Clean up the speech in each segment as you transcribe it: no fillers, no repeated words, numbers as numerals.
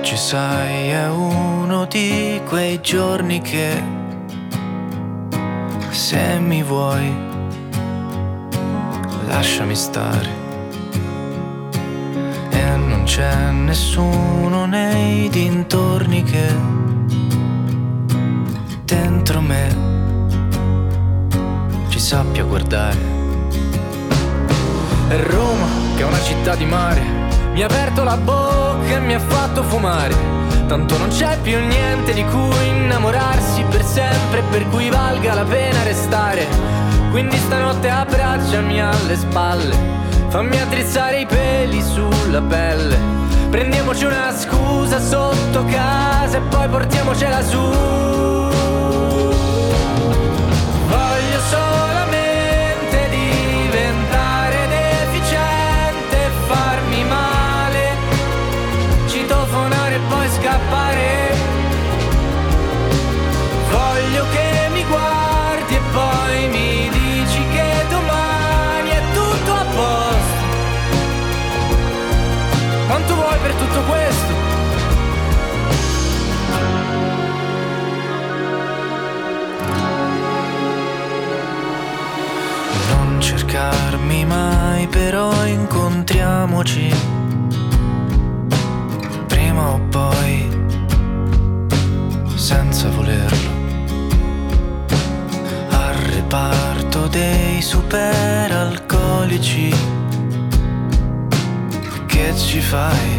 Oggi sai è uno di quei giorni che se mi vuoi lasciami stare e non c'è nessuno nei dintorni che dentro me ci sappia guardare. E Roma, che è una città di mare, mi ha aperto la bocca e mi ha fatto fumare. Tanto non c'è più niente di cui innamorarsi per sempre, per cui valga la pena restare. Quindi stanotte abbracciami alle spalle, fammi attrezzare i peli sulla pelle. Prendiamoci una scusa sotto casa e poi portiamocela su. Voglio solamente diventare deficiente e farmi male, citofonare e poi scappare. Voglio che mi guardi e poi mi dici che domani è tutto a posto. Quanto vuoi per tutto questo? Non cercarmi mai, però incontriamoci prima o poi, senza volerlo, al reparto dei superalcolici. Che ci fai?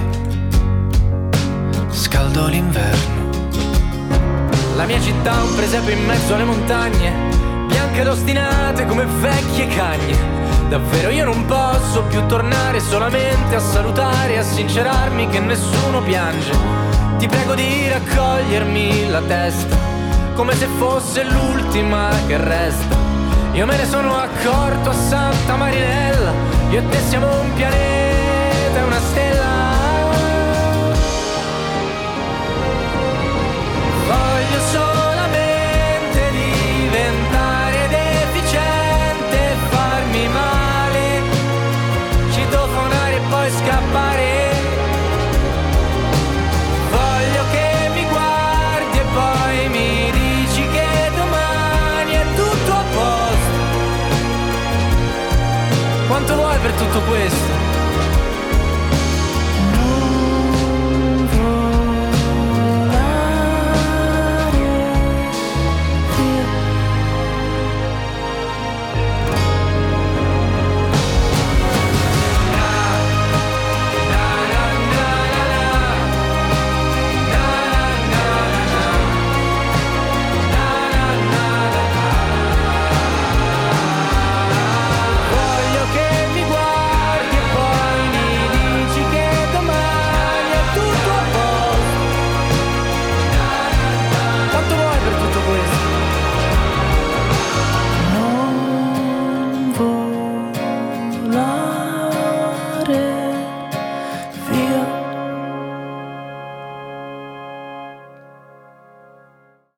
Scaldo l'inverno. La mia città è un presepe in mezzo alle montagne, bianche ed ostinate come vecchie cagne. Davvero io non posso più tornare solamente a salutare e a sincerarmi che nessuno piange. Ti prego di raccogliermi la testa, come se fosse l'ultima che resta. Io me ne sono accorto a Santa Marinella, io e te siamo un pianeta e una stella.